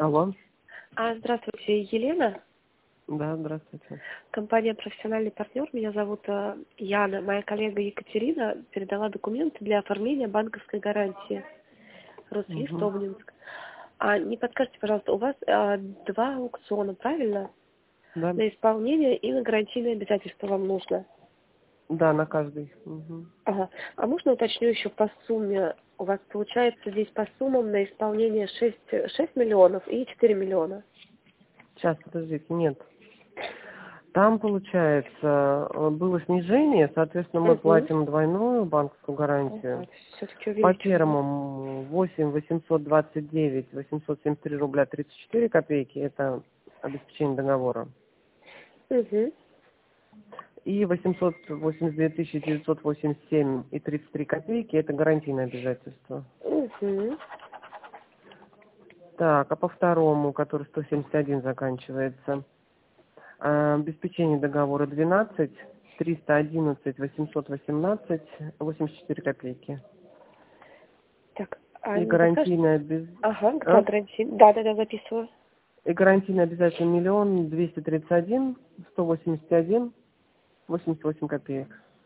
Алло. Здравствуйте, Елена. Да, здравствуйте. Компания «Профессиональный партнер». Меня зовут Яна. Моя коллега Екатерина передала документы для оформления банковской гарантии. Рослист, Угу. Обнинск. Не подскажите, пожалуйста, у вас два аукциона, правильно? Да, На исполнение и на гарантийные обязательства вам нужно. да, на каждый. Угу. Ага. А можно уточню еще по сумме? У вас получается здесь по суммам на исполнение 6 миллионов и 4 миллиона. Сейчас, подождите, нет. Там, получается, было снижение, соответственно, мы Угу. платим двойную банковскую гарантию. Все-таки По увеличивается. первому 8 829 873 рубля 34 копейки, это обеспечение договора. Угу. И 882 987 и 33 копейки, это гарантийное обязательство. Угу. Так, а по второму, который 171 заканчивается, обеспечение договора 12, 311, 818, 84 копейки. Так, И не подскажете? гарантийное Ага, да, гарантийный. Да, записываю. И гарантийное обязательно 1 231 181 88 копеек.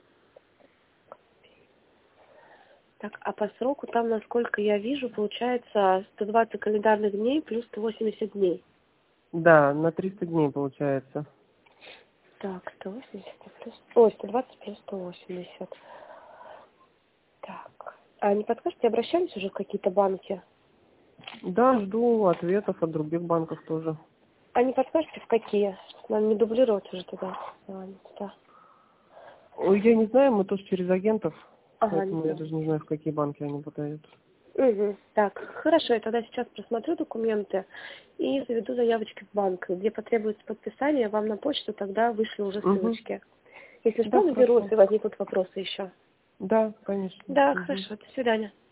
Так, а по сроку там, насколько я вижу, получается 120 календарных дней плюс 180 дней. Да, на 300 дней получается. Так, 180 плюс... Ой, 120 плюс 180. Так. Не подскажете, обращались уже в какие-то банки? Да, жду ответов от других банков тоже. Не подскажете, в какие? Нам не дублировать уже туда. Да. Ой, я не знаю, мы тоже через агентов, Не поэтому я знаю. даже не знаю, в какие банки они подают. Угу. Так, хорошо, я тогда сейчас просмотрю документы и заведу заявочки в банк. Где потребуется подписание, вам на почту тогда вышлю уже Угу. ссылочки. Если Да, что, наберу, хорошо. если возникнут вопросы еще. Да, конечно. Да, Угу. хорошо, до свидания.